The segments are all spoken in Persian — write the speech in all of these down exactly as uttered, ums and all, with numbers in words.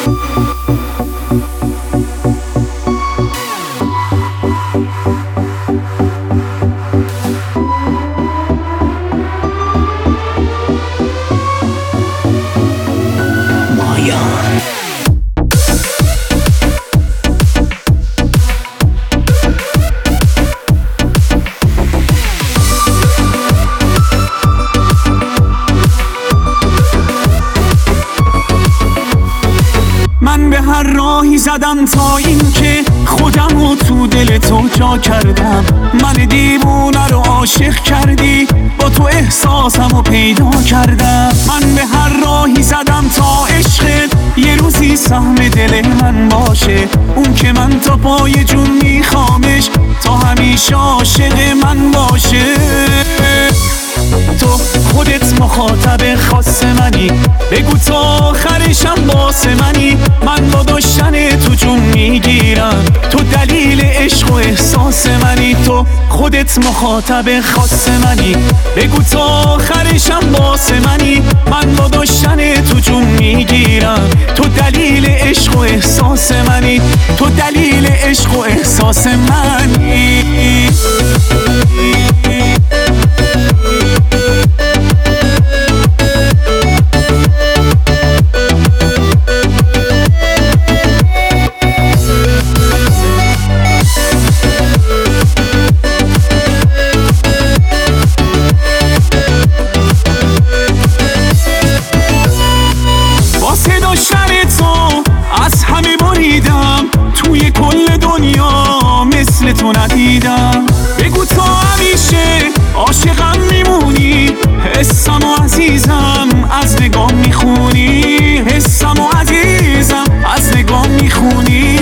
من به هر راهی زدم تا این که خودم رو تو دل تو جا کردم. من دیوونه رو عاشق کردی، با تو احساسم رو پیدا کردم. من به هر راهی زدم تا عشقت یه روزی سهم دل من باشه. اون که من تا پای جون میخوامش، تا همیشه عاشق من باشه. تو خودت مخاطب خاص منی، بگو تا آخرشم واسه منی. من با داشتن تو جون میگیرم، تو دلیل عشق و احساس منی. تو خودت مخاطب خاص منی، بگو تا آخرشم واسه منی. من با داشتن تو جون میگیرم، تو دلیل عشق و احساس منی. تو دلیل عشق و احساس منی. از همه بریدم، توی کل دنیا مثل تو ندیدم. بگو تا همیشه عاشقم میمونی، حسم و عزیزم از نگاه میخونی. حسم و عزیزم از نگاه میخونی.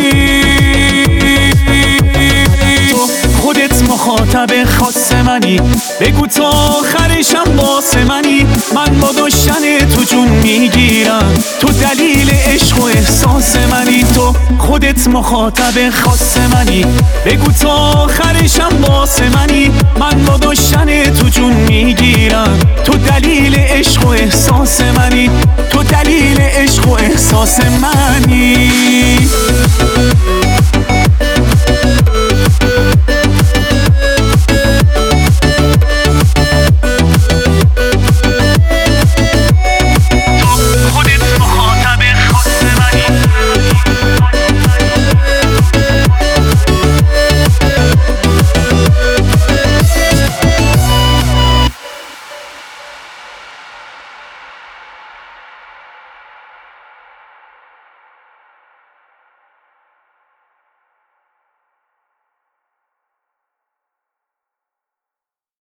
تو خودت مخاطب خاص منی، بگو تا آخرشم واسه منی. من با داشتن تو جون میگیرم، تو دلیل عشق و احساس منی. تو خودت مخاطب خاص منی، بگو تا آخرشم واسه منی. من با داشتن تو جون میگیرم، تو دلیل عشق و احساس منی. تو دلیل عشق و احساس منی.